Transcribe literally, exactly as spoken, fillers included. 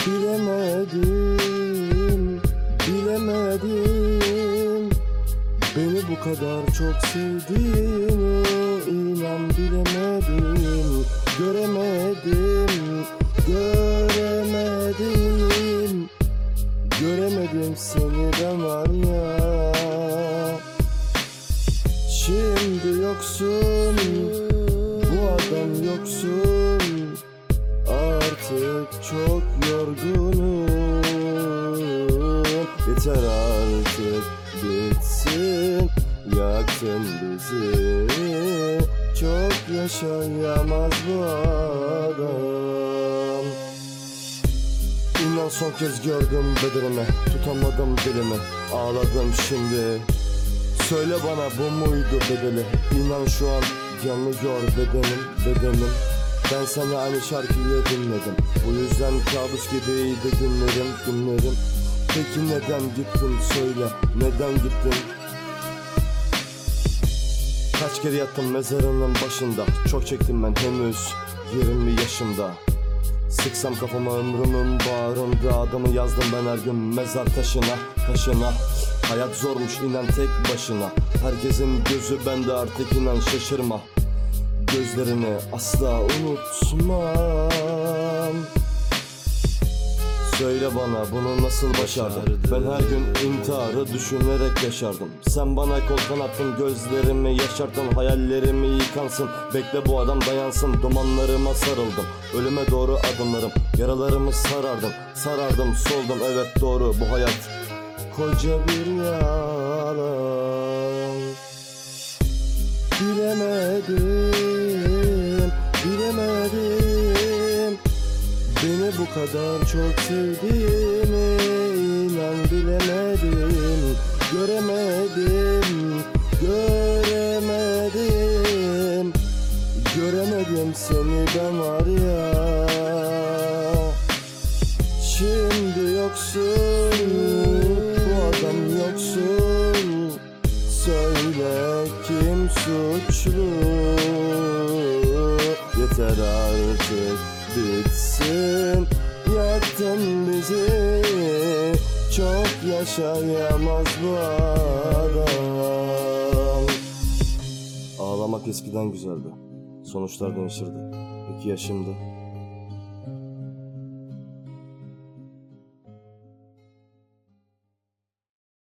Bilemedim, bilemedim beni bu kadar çok sevdiğini, inan bilemedim. Göremedim, göremedim, göremedim seni ben var ya. Şimdi yoksun, bu adam yoksun, artık çok yorgunum. Yeter artık bitsin, yaktın bizi, çok yaşayamaz bu adam. İnan son kez gördüm bedenimi, tutamadım dilimi, ağladım şimdi. Söyle bana bu muydu bedeli? İnan şu an yanıyor bedenim, bedenim. Ben sana aynı şarkıyı dinledim, bu yüzden kabus gibiydi günlerim, günlerim. Peki neden gittin söyle, neden gittin? Kaç kere yattım mezarının başında, çok çektim ben henüz yirmi yaşımda. Sıksam kafama ömrümün bağrında, adımı yazdım ben her gün mezar taşına, taşına. Hayat zormuş inan tek başına, herkesin gözü bende artık inan şaşırma. Gözlerini asla unutmam. Söyle bana bunu nasıl başardın? Ben her gün intiharı düşünerek yaşardım. Sen bana kol kanattın, gözlerimi yaşarttın, hayallerimi yıkansın. Bekle bu adam dayansın, dumanlarıma sarıldım. Ölüme doğru adımlarım, yaralarımı sarardım. Sarardım, soldum, evet doğru bu hayat koca bir yalan. Bilemedim, bilemedim beni bu kadar çok sevdiğini, inan bilemedim. Göremedim, göremedim, göremedim seni ben var ya. Şimdi yoksun, bu adam yoksun, söyle kim suçlu? Yeter artık bitsin, yaktın bizi, çok yaşayamaz bu adam. Ağlamak eskiden güzeldi, sonuçlar değişirdi. Peki ya şimdi?